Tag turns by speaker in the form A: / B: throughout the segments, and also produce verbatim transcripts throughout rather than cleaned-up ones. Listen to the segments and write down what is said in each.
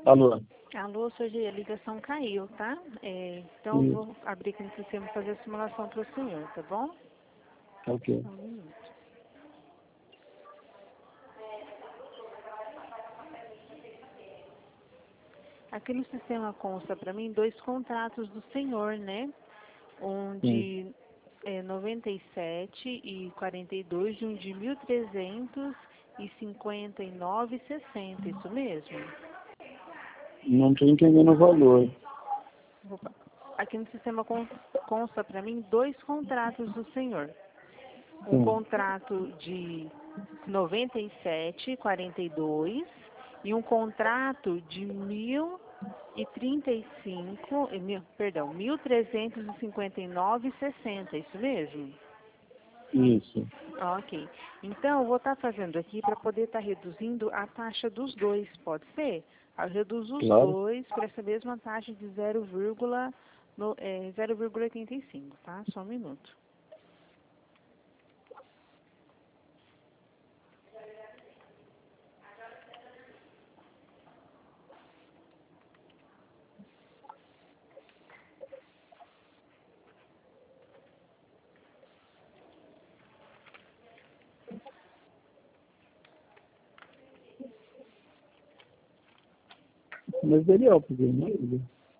A: Alô?
B: Alô, Sergi, a ligação caiu, tá? É, então eu vou abrir aqui no sistema e fazer a simulação para o senhor, tá bom?
A: Ok.
B: Um minuto. Aqui no sistema consta para mim dois contratos do senhor, né? Um de é, noventa e sete e quarenta e dois e um de mil trezentos e cinquenta e nove e sessenta, isso mesmo?
A: Não estou entendendo o valor.
B: Opa. Aqui no sistema con- consta para mim dois contratos do senhor. Um
A: Sim.
B: contrato de noventa e sete, quarenta e dois e um contrato de mil e trinta e cinco, eh, mil, perdão, mil trezentos e cinquenta e nove e sessenta, isso mesmo?
A: Isso.
B: Ok. Então, eu vou estar fazendo aqui para poder estar reduzindo a taxa dos dois, pode ser? Eu reduzo os
A: Claro.
B: dois para essa mesma taxa de zero vírgula oitenta e cinco, tá? Só um minuto.
A: Mas ele é o primeiro.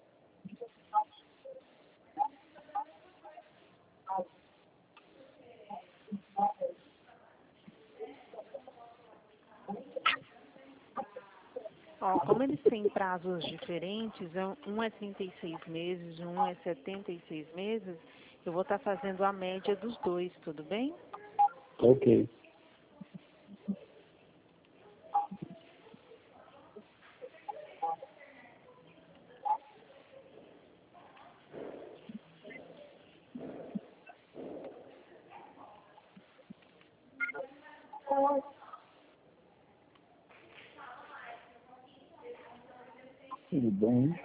B: Ó, como eles têm prazos diferentes, é um um é trinta e seis meses, um é setenta e seis meses, eu vou estar fazendo a média dos dois, tudo bem?
A: Ok. Tudo bem.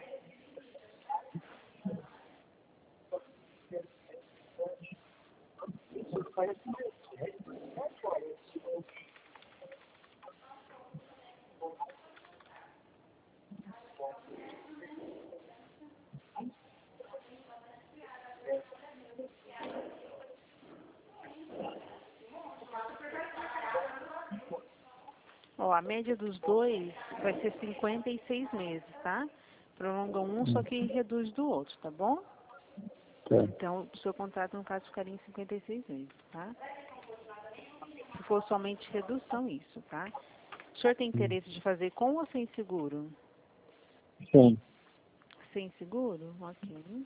B: Ó, a média dos dois vai ser cinquenta e seis meses, tá? Prolonga um, só que reduz do outro, tá bom?
A: Tá.
B: Então, o seu contrato, no caso, ficaria em cinquenta e seis meses, tá? Se for somente redução, isso, tá? O senhor tem interesse de fazer com ou sem seguro?
A: Sim.
B: Sem seguro? Ok.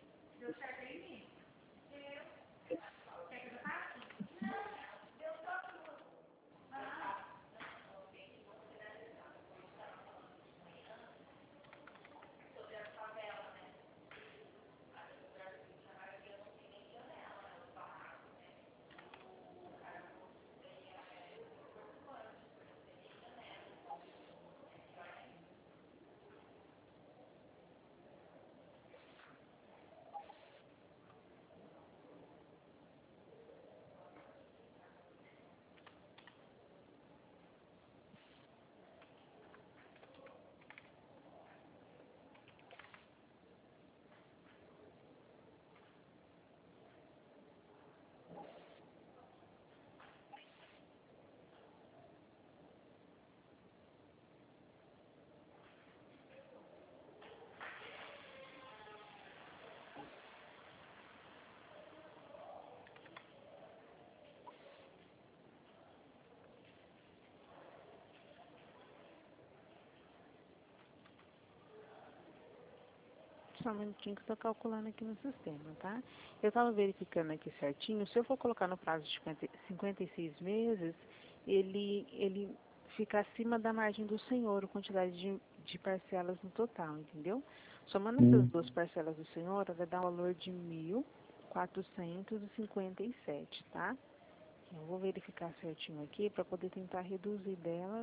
B: Só um minutinho que eu estou calculando aqui no sistema, tá? Eu estava verificando aqui certinho. Se eu for colocar no prazo de cinquenta e seis meses, ele, ele fica acima da margem do senhor, a quantidade de, de parcelas no total, entendeu? Somando essas
A: Hum.
B: duas parcelas do senhor, vai dar um valor de mil quatrocentos e cinquenta e sete, tá? Eu vou verificar certinho aqui para poder tentar reduzir delas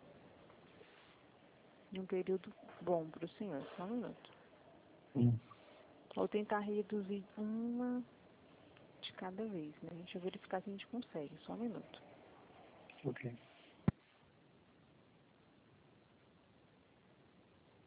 B: em um período bom para o senhor. Só um minuto.
A: Hum.
B: Vou tentar reduzir uma de cada vez, né? Deixa eu verificar se a gente consegue. Só um minuto.
A: Ok.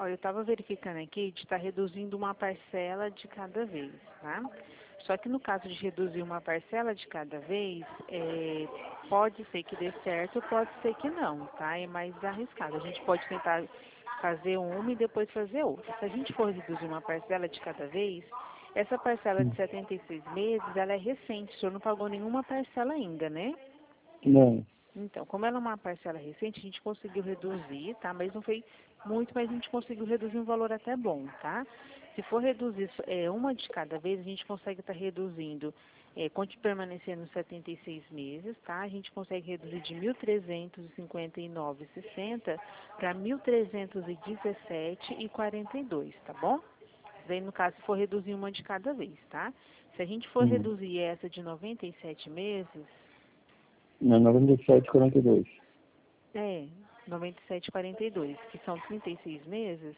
B: Ó, eu estava verificando aqui de estar reduzindo uma parcela de cada vez, tá? Só que no caso de reduzir uma parcela de cada vez, é, pode ser que dê certo, pode ser que não, tá? É mais arriscado. A gente pode tentar fazer uma e depois fazer outra. Se a gente for reduzir uma parcela de cada vez, essa parcela de
A: Hum.
B: setenta e seis meses, ela é recente, o senhor não pagou nenhuma parcela ainda, né?
A: Não.
B: Então, como ela é uma parcela recente, a gente conseguiu reduzir, tá? Mas não foi muito, mas a gente conseguiu reduzir um valor até bom, tá? Se for reduzir é, uma de cada vez, a gente consegue estar reduzindo, é, quando permanecer nos setenta e seis meses, tá? A gente consegue reduzir de mil trezentos e cinquenta e nove e sessenta para mil trezentos e dezessete e quarenta e dois, tá bom? Daí, no caso, se for reduzir uma de cada vez, tá? Se a gente for
A: Hum.
B: reduzir essa de noventa e sete meses,
A: Não, noventa e sete, quarenta e dois.
B: é, noventa e sete e quarenta e dois, que são trinta e seis meses,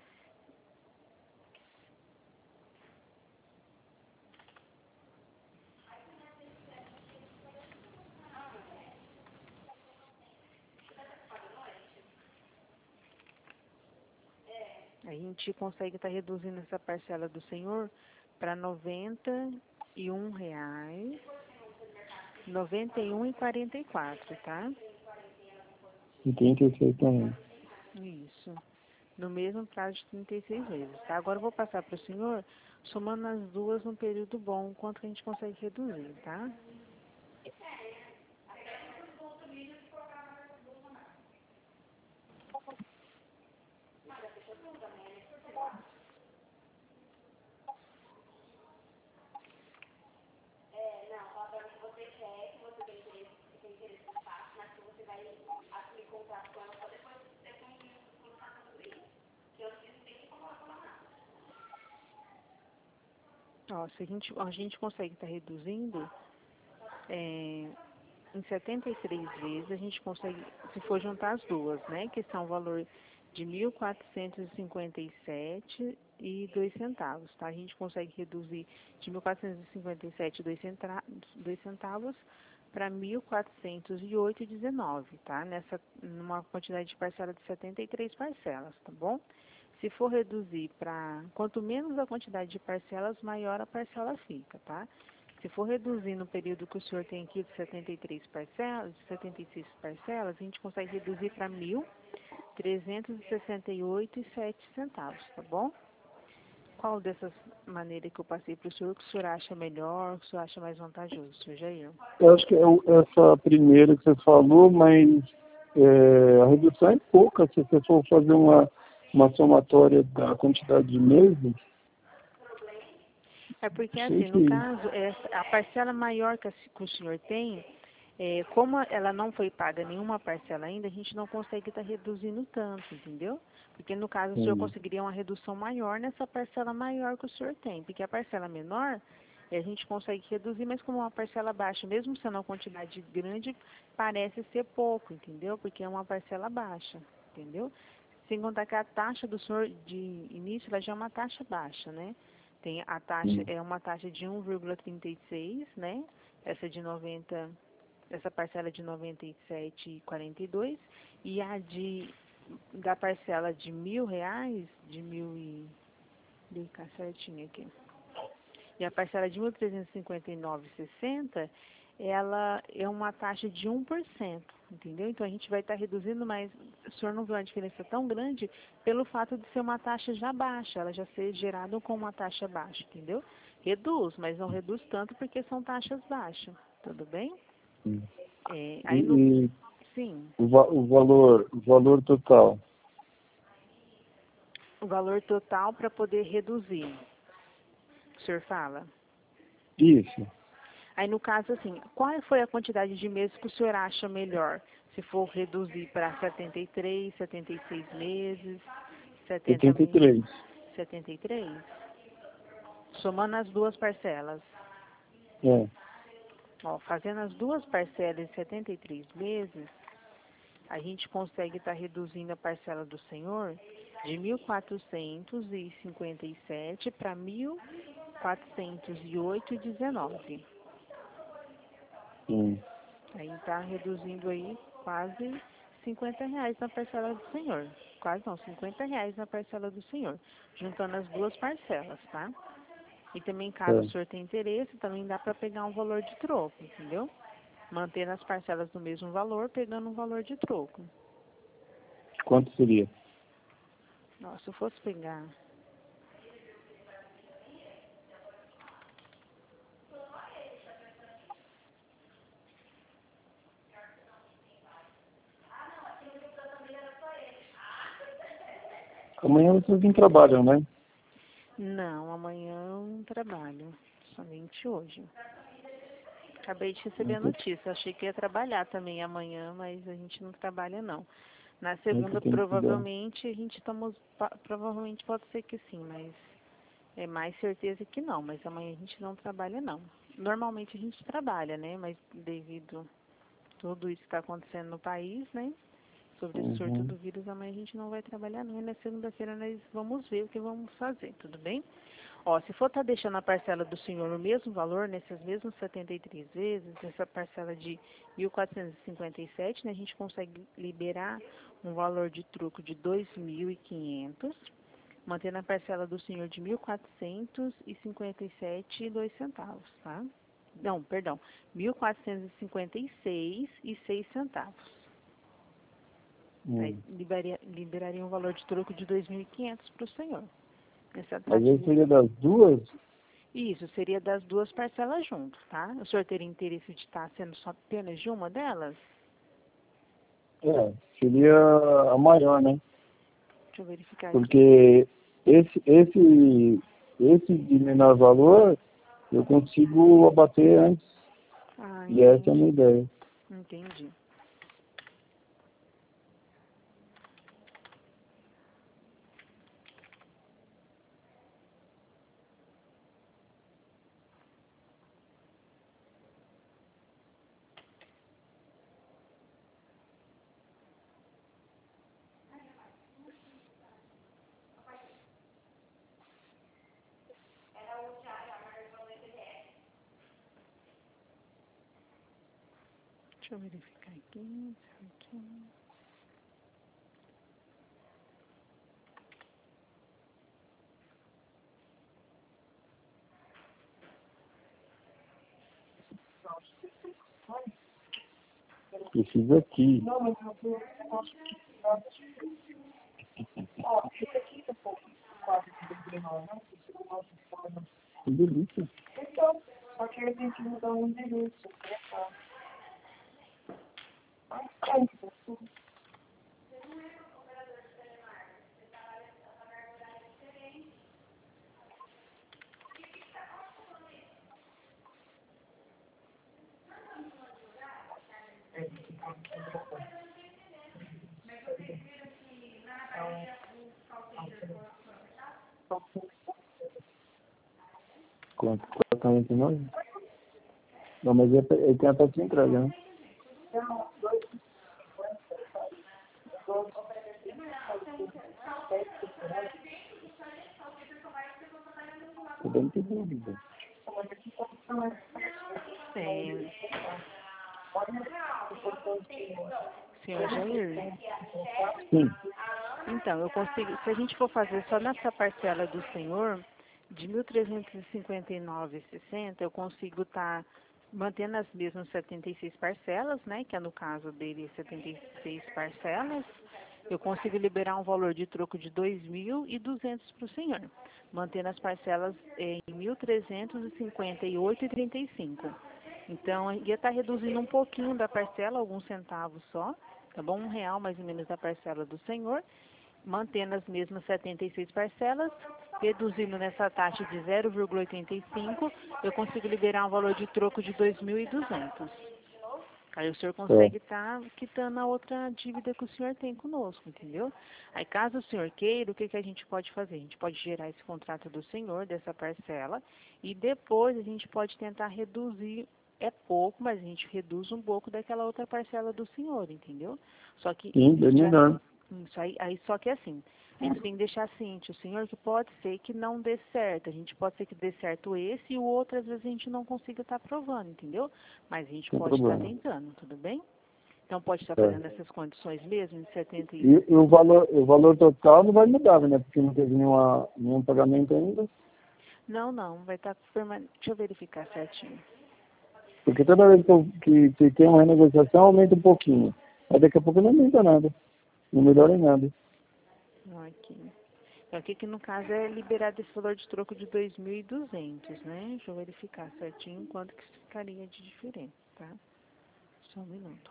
B: a gente consegue estar reduzindo essa parcela do senhor para noventa e um reais, noventa e um e quarenta e quatro, tá?
A: E trinta e seis também.
B: Isso. No mesmo prazo de trinta e seis meses, tá? Agora eu vou passar para o senhor, somando as duas num período bom, quanto que a gente consegue reduzir, tá? Ó, se a gente, a gente consegue estar reduzindo, é, em setenta e três vezes, a gente consegue, se for juntar as duas, né, que são o valor de mil quatrocentos e cinquenta e sete e dois centavos, tá? A gente consegue reduzir de mil quatrocentos e cinquenta e sete e dois centavos para mil quatrocentos e oito e dezenove, tá? Nessa, numa quantidade de parcela de setenta e três parcelas, tá bom? Se for reduzir para, quanto menos a quantidade de parcelas, maior a parcela fica, tá? Se for reduzir no período que o senhor tem aqui de setenta e três parcelas, de setenta e seis parcelas, a gente consegue reduzir para mil trezentos e sessenta e oito e sete centavos, tá bom? Qual dessas maneiras que eu passei para o senhor que o senhor acha melhor, que o senhor acha mais vantajoso, senhor Jair?
A: Eu acho que é o- essa primeira que você falou, mas é, a redução é pouca. Se você for fazer uma, uma somatória da quantidade de meses,
B: É porque,
A: não sei
B: assim, no
A: se...
B: caso, essa, a parcela maior que, a, que o senhor tem, é, como ela não foi paga nenhuma parcela ainda, a gente não consegue estar reduzindo tanto, entendeu? Porque, no caso, o senhor
A: Hum.
B: conseguiria uma redução maior nessa parcela maior que o senhor tem. Porque a parcela menor, é, a gente consegue reduzir, mas como uma parcela baixa, mesmo sendo uma quantidade grande, parece ser pouco, entendeu? Porque é uma parcela baixa, entendeu? Sem contar que a taxa do senhor de início, ela já é uma taxa baixa, né? Tem a taxa,
A: Hum.
B: é uma taxa de um vírgula trinta e seis, né? Essa de noventa, essa parcela de noventa e sete e quarenta e dois e a de da parcela de mil reais, de mil e deixa eu ficar certinho aqui. E a parcela de mil trezentos e cinquenta e nove e sessenta, ela é uma taxa de um por cento, entendeu? Então a gente vai estar reduzindo, mas o senhor não viu uma diferença tão grande pelo fato de ser uma taxa já baixa, ela já ser gerada com uma taxa baixa, entendeu? Reduz, mas não reduz tanto porque são taxas baixas, tudo bem?
A: Hum.
B: É,
A: E,
B: aí no,
A: e
B: sim,
A: o, va- o valor, o valor total?
B: o valor total para poder reduzir, o senhor fala?
A: Isso.
B: Aí, no caso, assim, qual foi a quantidade de meses que o senhor acha melhor? Se for reduzir para setenta e três, setenta e seis meses, setenta
A: setenta e
B: meses,
A: três.
B: setenta e três? Somando as duas parcelas.
A: É.
B: Ó, fazendo as duas parcelas em setenta e três meses, a gente consegue estar reduzindo a parcela do senhor de mil quatrocentos e cinquenta e sete para mil quatrocentos e oito e dezenove.
A: Hum.
B: Aí está reduzindo aí quase cinquenta reais na parcela do senhor. quase não, cinquenta reais na parcela do senhor, juntando as duas parcelas, tá? E também, caso o
A: É.
B: senhor tenha interesse, também dá para pegar um valor de troco, entendeu? Mantendo as parcelas do mesmo valor, pegando um valor de troco.
A: Quanto seria?
B: Nossa, se eu fosse pegar...
A: Amanhã vocês não trabalham, né?
B: Não, amanhã eu não trabalho, somente hoje. Acabei de receber a
A: Muito,
B: notícia, achei que ia trabalhar também amanhã, mas a gente não trabalha não. Na
A: muito
B: segunda,
A: tempo que dá.
B: provavelmente, a gente estamos, provavelmente pode ser que sim, mas é mais certeza que não, mas amanhã a gente não trabalha não. Normalmente a gente trabalha, né, mas devido a tudo isso que está acontecendo no país, né, sobre o surto
A: Uhum.
B: do vírus, amanhã a gente não vai trabalhar não, e na segunda-feira nós vamos ver o que vamos fazer, tudo bem? Ó, se for estar deixando a parcela do senhor no mesmo valor, nessas mesmas setenta e três vezes, essa parcela de mil quatrocentos e cinquenta e sete, né, a gente consegue liberar um valor de troco de dois mil e quinhentos, mantendo a parcela do senhor de mil quatrocentos e cinquenta e sete e dois centavos, tá? Não, perdão, mil quatrocentos e cinquenta e seis e seis centavos. Aí
A: Hum.
B: liberaria, liberaria um valor de troco de dois mil e quinhentos para o senhor. Essa
A: Mas
B: taxa
A: aí
B: de...
A: seria das duas?
B: Isso, seria das duas parcelas juntos, tá? O senhor teria interesse de estar sendo só apenas de uma delas?
A: É, seria a maior, né?
B: Deixa eu verificar aqui.
A: Porque esse, esse, esse de menor valor eu consigo abater antes.
B: Ah,
A: E essa é a minha
B: entendi.
A: ideia.
B: Entendi. Deixa eu verificar aqui, certinho.
A: Preciso aqui. Que delícia. Quanto? quatrocentos e nove? Não, mas ele ele tem a taxa de entrega, né? Eu bem que dúvida.
B: É, senhor Jair,
A: Sim.
B: então, eu consigo, se a gente for fazer só nessa parcela do senhor, de mil trezentos e cinquenta e nove reais e sessenta centavos, eu consigo estar mantendo as mesmas setenta e seis parcelas, né, que é no caso dele setenta e seis parcelas, eu consigo liberar um valor de troco de dois mil e duzentos para o senhor, mantendo as parcelas em mil trezentos e cinquenta e oito reais e trinta e cinco centavos. Então, ia estar reduzindo um pouquinho da parcela, alguns centavos só, tá bom? Um real mais ou menos da parcela do senhor, mantendo as mesmas setenta e seis parcelas, reduzindo nessa taxa de zero vírgula oitenta e cinco, eu consigo liberar um valor de troco de dois mil e duzentos. Aí o senhor
A: É.
B: consegue estar quitando a outra dívida que o senhor tem conosco, entendeu? Aí caso o senhor queira, o que, que a gente pode fazer? A gente pode gerar esse contrato do senhor, dessa parcela, e depois a gente pode tentar reduzir, é pouco, mas a gente reduz um pouco daquela outra parcela do senhor, entendeu? Só que
A: Sim, bem
B: existe a...
A: melhor.
B: Isso aí, aí só que assim, a gente tem que deixar ciente o senhor que pode ser que não dê certo. A gente pode ser que dê certo esse e o outro, às vezes, a gente não consiga estar provando, entendeu? Mas a gente
A: Sem
B: pode estar
A: problema.
B: tentando, tudo bem? Então pode estar
A: É.
B: fazendo essas condições mesmo, de setenta e...
A: E, e o, valor, o valor total não vai mudar, né? Porque não teve nenhuma, nenhum pagamento ainda.
B: Não, não, vai estar permanente. Deixa eu verificar certinho.
A: Porque toda vez que, eu, que, que tem uma renegociação, aumenta um pouquinho. Mas daqui a pouco não aumenta nada. Não melhora em nada.
B: Aqui. Então, aqui que no caso é liberado esse valor de troco de dois mil e duzentos, né? Deixa eu verificar certinho quanto que ficaria de diferença, tá? Só um minuto.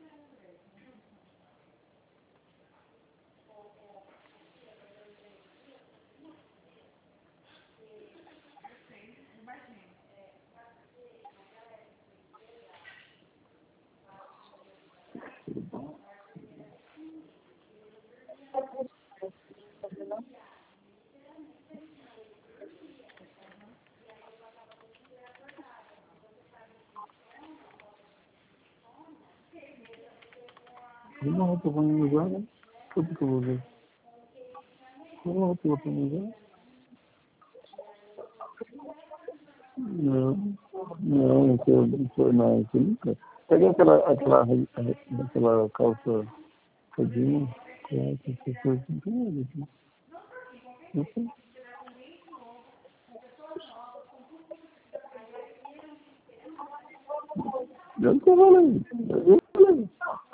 A: Uma roupa pra me usar, né? Tudo que eu vou ver. Uma roupa pra me usar? Não. Não, não foi, não foi, não. Isso nunca. Peguei aquela, aquela, aquela calça todinha. Essas pessoas não tem nada aqui. Não sei. Eu não tô valendo. Eu falei.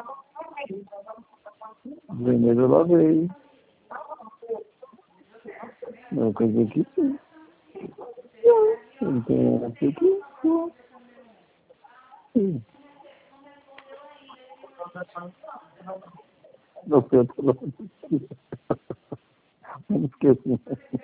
A: Vermelho eu lavei. Não, coisa aqui sim. Não tem essa aqui. Sim. Não sei, eu tô falando. Eu não esqueci.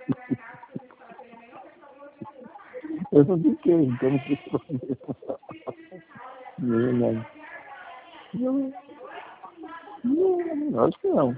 A: Eu não fiquei, então não fiquei problema. Não, não. Não, não, acho que não.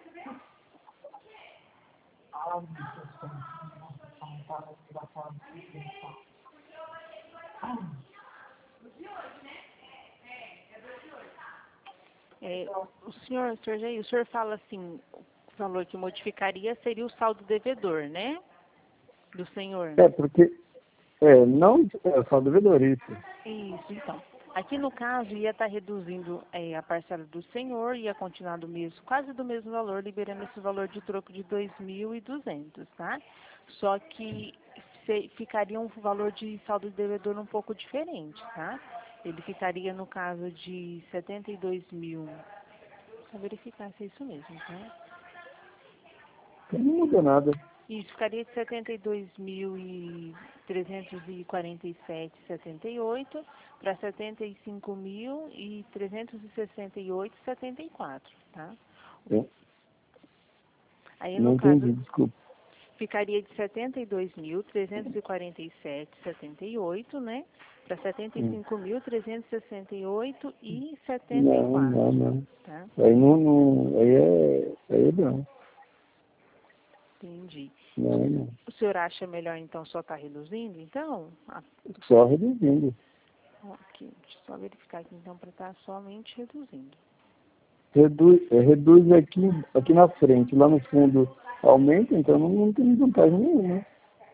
B: É, o senhor, senhor Jair, o senhor fala assim, o valor que modificaria seria o saldo devedor, né? Do senhor.
A: É, porque, é, não, é só devedor isso.
B: Isso, então. Aqui no caso ia estar reduzindo é, a parcela do senhor, ia continuar do mesmo, quase do mesmo valor, liberando esse valor de troco de dois mil e duzentos, tá? Só que se- ficaria um valor de saldo devedor um pouco diferente, tá? Ele ficaria no caso de setenta e dois mil. Só verificar se é isso mesmo, tá?
A: Então não muda nada.
B: Isso ficaria de setenta e dois mil trezentos e quarenta e sete vírgula setenta e oito para setenta e cinco mil trezentos e sessenta e oito vírgula setenta e quatro, tá?
A: Eu
B: Aí no
A: não
B: caso
A: entendi, desculpa.
B: ficaria de setenta e dois mil trezentos e quarenta e sete vírgula setenta e oito, né? Para setenta e
A: Hum.
B: cinco mil trezentos e sessenta e oito e setenta e
A: Não,
B: quatro,
A: não, não.
B: tá?
A: Aí não, não aí é, aí é não.
B: Entendi.
A: Não, não.
B: O senhor acha melhor então só estar reduzindo, então? Ah,
A: Só reduzindo.
B: ok, deixa eu só verificar aqui então para estar somente reduzindo.
A: Reduz, é, reduz aqui, aqui na frente, lá no fundo aumenta, então não, não tem vantagem nenhuma.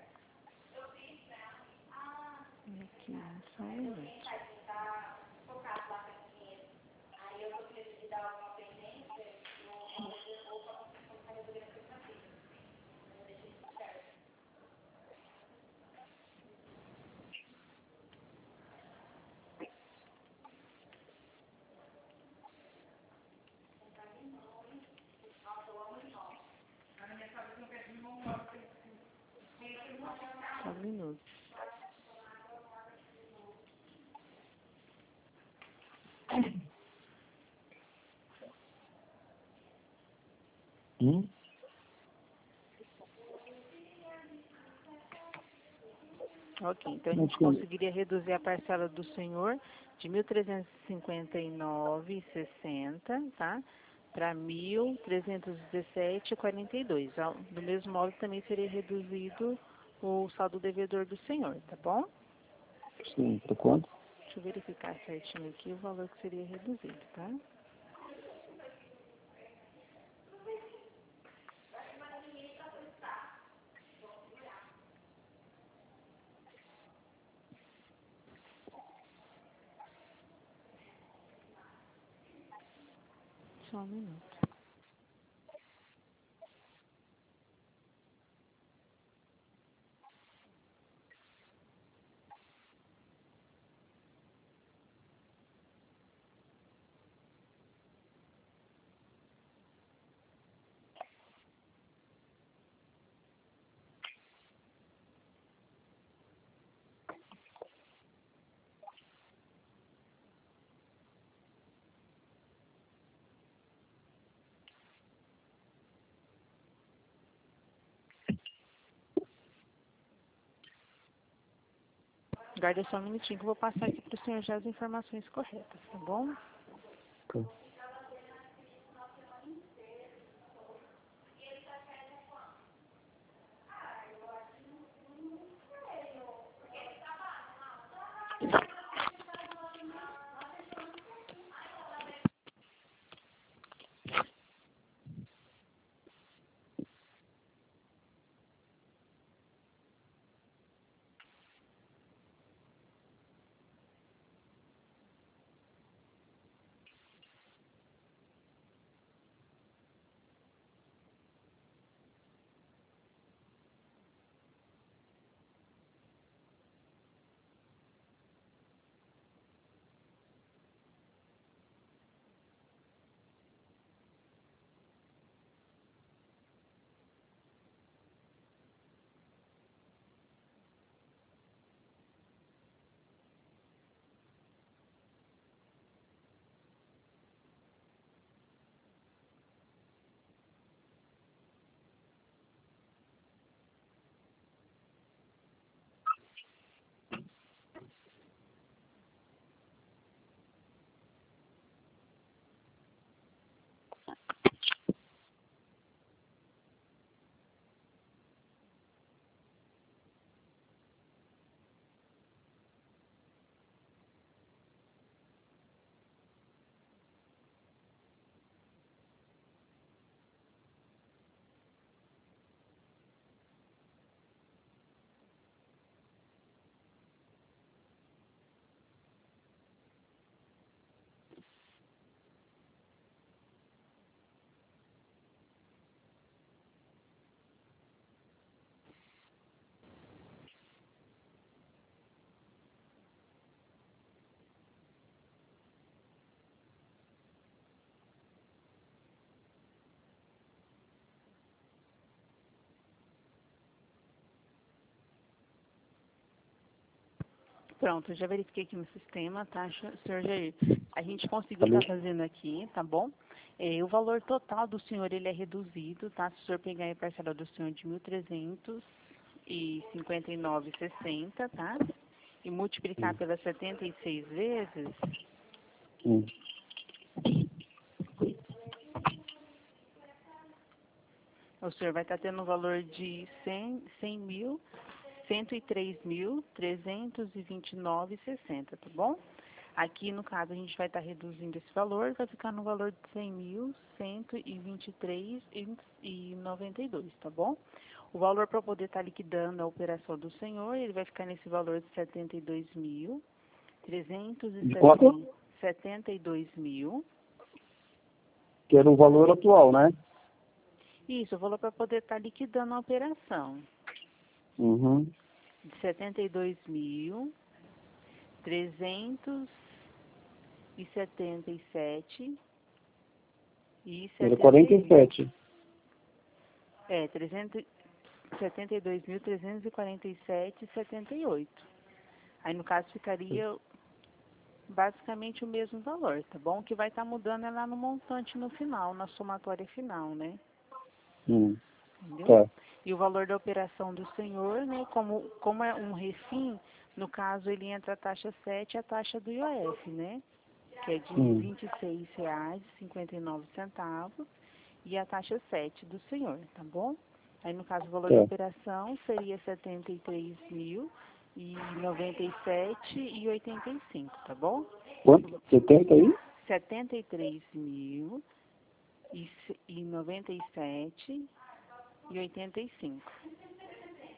B: Aqui, só um minuto. Só um minuto.
A: Hum?
B: Ok, então a
A: Não
B: gente
A: tem.
B: conseguiria reduzir a parcela do senhor de mil trezentos e cinquenta e nove vírgula sessenta, tá? Para mil trezentos e dezessete vírgula quarenta e dois. Ao- Do mesmo modo, também seria reduzido o saldo devedor do senhor, tá bom?
A: Sim, por quanto?
B: Deixa eu verificar certinho aqui o valor que seria reduzido, tá? Só um minuto. Guarda só um minutinho que eu vou passar aqui para o senhor já as informações corretas, tá bom?
A: Tá.
B: Pronto, já verifiquei aqui no sistema, tá, senhor Jair? A gente conseguiu
A: Valeu.
B: estar fazendo aqui, tá bom? É, o valor total do senhor, ele é reduzido, tá? Se o senhor pegar a parcela do senhor de mil trezentos e cinquenta e nove reais e sessenta centavos, tá? E multiplicar
A: Hum.
B: pelas setenta e seis vezes,
A: Hum.
B: o senhor vai estar tendo um valor de cem mil, cento e três mil, trezentos e vinte e nove reais e sessenta centavos, tá bom? Aqui, no caso, a gente vai estar reduzindo esse valor, vai ficar no valor de cem mil, cento e vinte e três reais e noventa e dois centavos, tá bom? O valor para poder estar liquidando a operação do senhor, ele vai ficar nesse valor de setenta e dois mil, trezentos e
A: De quanto?
B: setenta e dois mil.
A: Que era o valor atual, né?
B: Isso, o valor para poder estar liquidando a operação.
A: Uhum.
B: De setenta e dois mil, trezentos e setenta e sete e
A: Era
B: setenta
A: quarenta
B: e
A: e
B: oito.
A: sete.
B: É, trezentos setenta e dois mil, trezentos e quarenta e sete reais e setenta e oito centavos. Aí, no caso, ficaria basicamente o mesmo valor, tá bom? O que vai estar mudando é lá no montante no final, na somatória final, né?
A: Hum.
B: Entendeu?
A: Tá.
B: E o valor da operação do senhor, né? Como, como é um refim, no caso, ele entra a taxa sete e a taxa do I O F, né? Que é de
A: Hum.
B: vinte e seis reais e cinquenta e nove centavos e a taxa sete do senhor, tá bom? Aí, no caso, o valor da
A: Tá.
B: operação seria setenta e três mil e noventa e sete e oitenta e cinco, tá bom?
A: Quanto? setenta aí?
B: setenta e três mil e noventa e sete e oitenta e cinco.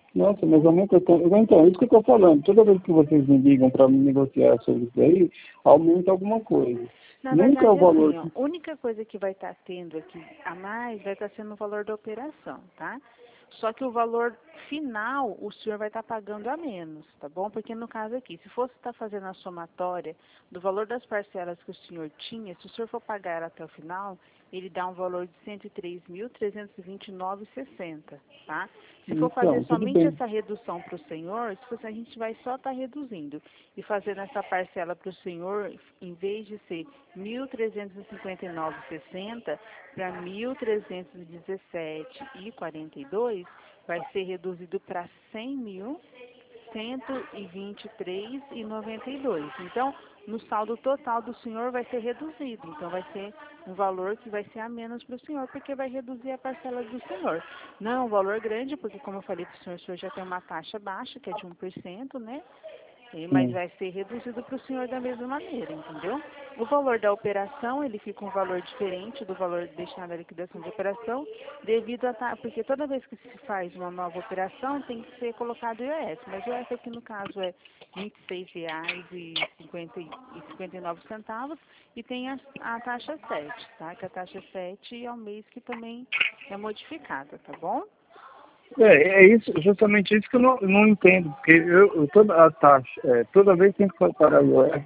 A: Nossa, mas aumenta tanto. Então, isso que eu estou falando. Toda vez que vocês me ligam para negociar sobre isso aí, aumenta alguma coisa.
B: Na
A: Nunca é o
B: verdade,
A: valor
B: assim, ó,
A: que...
B: a única coisa que vai estar tendo aqui a mais vai estar sendo o valor da operação, tá? Só que o valor final o senhor vai estar pagando a menos, tá bom? Porque no caso aqui, se fosse estar fazendo a somatória do valor das parcelas que o senhor tinha, se o senhor for pagar até o final, ele dá um valor de cento e três mil, trezentos e vinte e nove reais e sessenta centavos, tá? Se for fazer
A: Então, tudo
B: somente
A: bem.
B: essa redução para o senhor, se fosse, a gente vai só estar reduzindo e fazendo essa parcela para o senhor, em vez de ser mil trezentos e cinquenta e nove reais e sessenta centavos para mil trezentos e dezessete reais e quarenta e dois centavos, vai ser reduzido para cem mil, cento e vinte e três reais e noventa e dois centavos. Então, no saldo total do senhor vai ser reduzido. Então, vai ser um valor que vai ser a menos para o senhor, porque vai reduzir a parcela do senhor. Não é um valor grande, porque, como eu falei para o senhor, o senhor já tem uma taxa baixa, que é de um por cento, né? E- Mas
A: Hum.
B: vai ser reduzido para o senhor da mesma maneira, entendeu? O valor da operação, ele fica um valor diferente do valor destinado à liquidação de operação, devido a... ta- Porque toda vez que se faz uma nova operação, tem que ser colocado o I O S. Mas o I O S aqui, no caso, é vinte e seis reais e cinquenta e nove centavos e tem a, a taxa sete, tá? Que a taxa sete é o mês que também é modificada, tá bom?
A: É, é isso, justamente isso que eu não, não entendo, porque eu, eu toda a taxa, é, toda vez tem que pagar o I O S.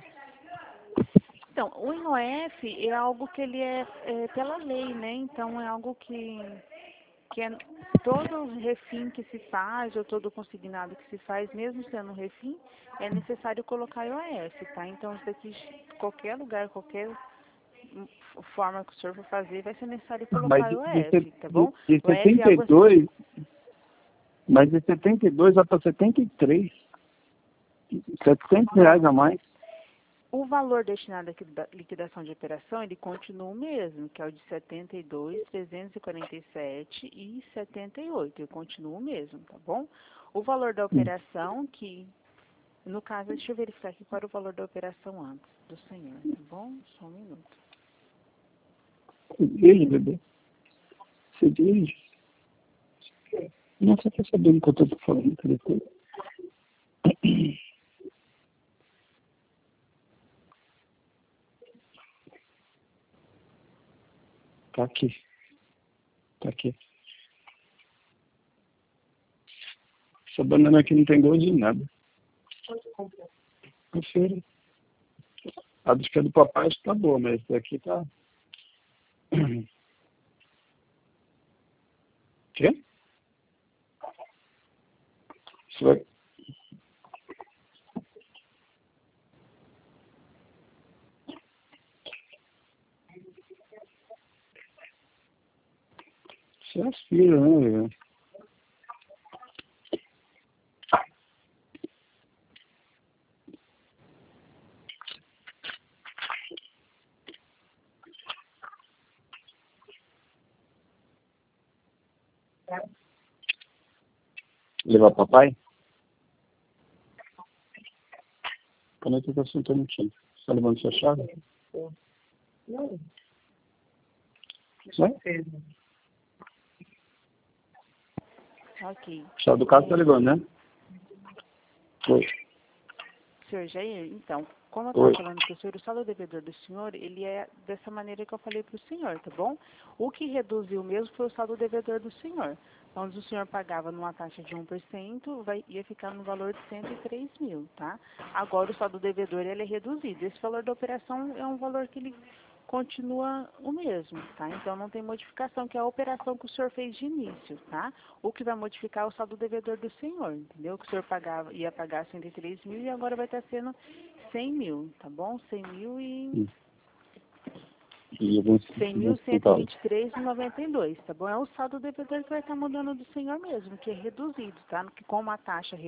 B: Então, o I O F é algo que ele é, é pela lei, né? Então, é algo que, que é todo refim que se faz, ou todo consignado que se faz, mesmo sendo um refim, é necessário colocar I O F, tá? Então, isso daqui, qualquer lugar, qualquer hum, forma que o senhor for fazer, vai ser necessário
A: Mas
B: colocar
A: de,
B: I O
A: de, se-
B: F, tá
A: de,
B: bom?
A: de
B: O I O F é
A: setenta e
B: algo assim.
A: dois, mas de setenta e dois vai para setenta e três, setecentos reais a mais.
B: O valor destinado à liquidação de operação, ele continua o mesmo, que é o de setenta e dois mil, trezentos e quarenta e sete reais e setenta e oito centavos. Ele continua o mesmo, tá bom? O valor da
A: Hum.
B: operação, que, no caso, deixa eu verificar aqui qual era o valor da operação antes do senhor, tá bom? Só um minuto.
A: Você dirige, bebê? Você dirige? Não, você está sabendo o que eu estou falando no telefone? Tá aqui. Tá aqui. Essa banana aqui não tem gosto de nada. Confere. A dica do papai acho que tá boa, mas essa daqui tá... Quê? Isso vai... Você aspira, né, velho? Levar papai? Quando é que eu tô sentando aqui? Você tá levando sua chave?
C: Não,
A: Né?
B: Ok.
A: Chave do carro tá levando, né? Oi.
B: Senhor Jair, então, como eu
A: Oi.
B: estava falando para o senhor, o saldo devedor do senhor, ele é dessa maneira que eu falei para o senhor, tá bom? O que reduziu mesmo foi o saldo devedor do senhor. Onde o senhor pagava numa taxa de um por cento, vai, ia ficar no valor de cento e três mil, tá? Agora o saldo devedor, ele é reduzido. Esse valor da operação é um valor que ele continua o mesmo, tá? Então não tem modificação, que é a operação que o senhor fez de início, tá? O que vai modificar é o saldo devedor do senhor, entendeu? Que o senhor pagava, ia pagar cento e três mil e agora vai estar sendo cem mil, tá bom? cem mil e...
A: Hum. E alguns
B: cem mil cento e
A: centavos.
B: vinte e três reais e noventa e dois, tá bom? É o saldo devedor que vai estar mudando do senhor mesmo, que é reduzido, tá? Que como a taxa